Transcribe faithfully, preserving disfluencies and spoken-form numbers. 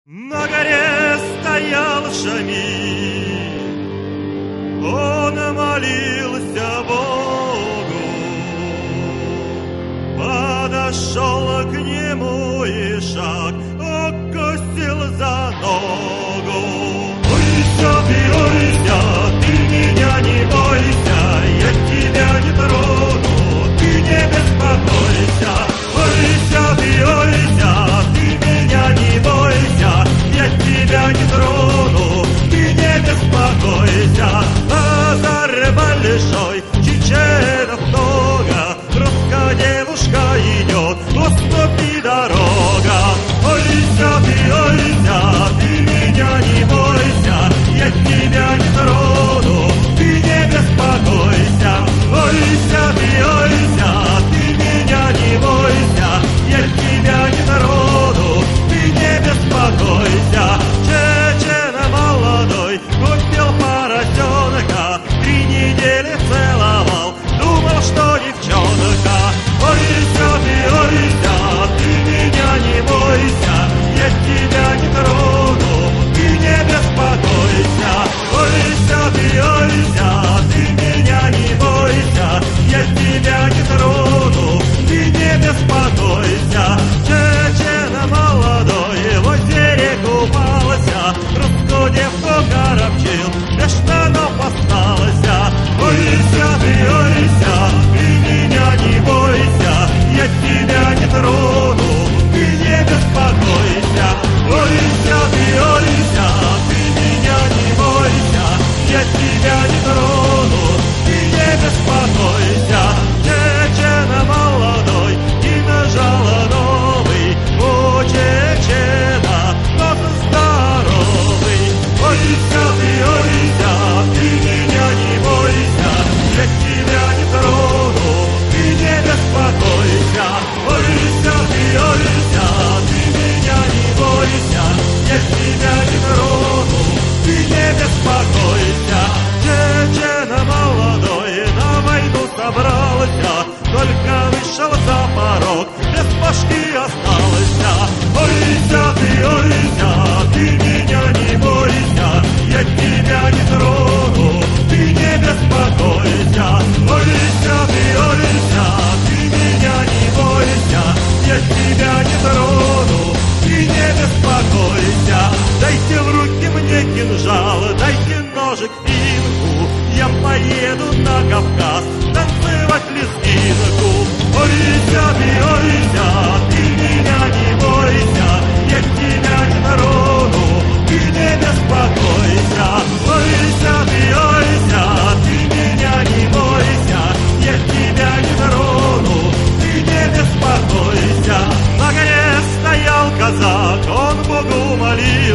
На горе стоял Шамиль, он молился Богу, подошел к нему Ишак, укусил за ногу. Ойся ты, ойся, ты меня не бойся, я тебя не трону, ты не беспокойся. Ойся ты, ойся, ты меня не бойся, я тебя не трону, ты не беспокойся. Базар большой, чеченов много, русская девушка идет, уступи дорога. Ойся ты, ойся, ты меня не бойся, я тебя не трону, ты не беспокойся. Ойся ты, ойся, ты меня не бойся, я тебя не трону, ты не беспокойся. Чечена молодой купил поросенка, три недели целовал, думал, что девчонка. Ойся ты, ойся, ты меня не бойся, я тебя не трону, ты не беспокойся. Ойся ты, ойся, ты меня не бойся, я тебя не трону, ты не беспокойся. Чечена молодой в озере купался, русскую девку коробчил, без штанов остался. Ойся ты, ойся, ты меня не бойся, я тебя не трону, ты не беспокойся. Ойся ты, ойся, ты меня не бойся, я тебя не трону, ты не беспокойся. Чечена молодой и нажала новый, о, чечена, нос здоровый. Ойся ты, ойся, ты меня не бойся, я тебя не трону, ты не беспокойся. Ойся ты, ойся, ты меня не бойся, я тебя не трону, ты не беспокойся. Чечена молодой на войну собрался, только вышел за порог, без башки остался. Ойся ты, ойся, ты меня не бойся, я тебя не трону, ты не беспокойся. Ойся ты, ойся, ты меня не бойся, я тебя не трону, ты не беспокойся. Дайте в руки мне кинжал, дайте ножик, финку, я поеду на Кавказ танцевать лезгинку. Ойся ты, ойся, ты меня не бойся, я тебя не трону, ты не беспокойся. Ойся ты, ойся, ты меня не бойся, я тебя не трону, ты не беспокойся. На горе стоял казак, он Богу молился,